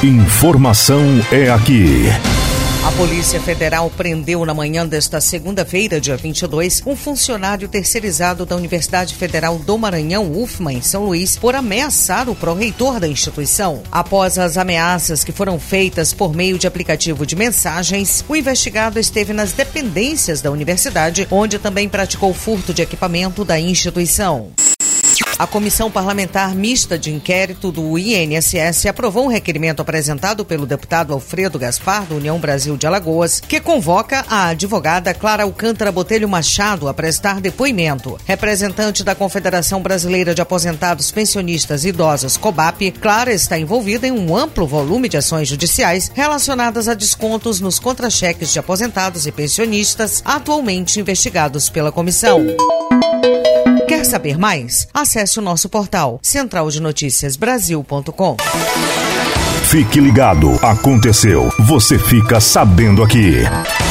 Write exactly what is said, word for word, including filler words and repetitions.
Informação é aqui. A Polícia Federal prendeu na manhã desta segunda-feira, dia vinte e dois, um funcionário terceirizado da Universidade Federal do Maranhão, U F M A, em São Luís, por ameaçar o pró-reitor da instituição. Após as ameaças que foram feitas por meio de aplicativo de mensagens, o investigado esteve nas dependências da universidade, onde também praticou furto de equipamento da instituição. A Comissão Parlamentar Mista de Inquérito do I N S S aprovou um requerimento apresentado pelo deputado Alfredo Gaspar, do União Brasil de Alagoas, que convoca a advogada Clara Alcântara Botelho Machado a prestar depoimento. Representante da Confederação Brasileira de Aposentados Pensionistas e Idosos, COBAP, Clara está envolvida em um amplo volume de ações judiciais relacionadas a descontos nos contra-cheques de aposentados e pensionistas, atualmente investigados pela comissão. Quer saber mais? Acesse o nosso portal central de notícias brasil ponto com. Fique ligado, aconteceu, você fica sabendo aqui.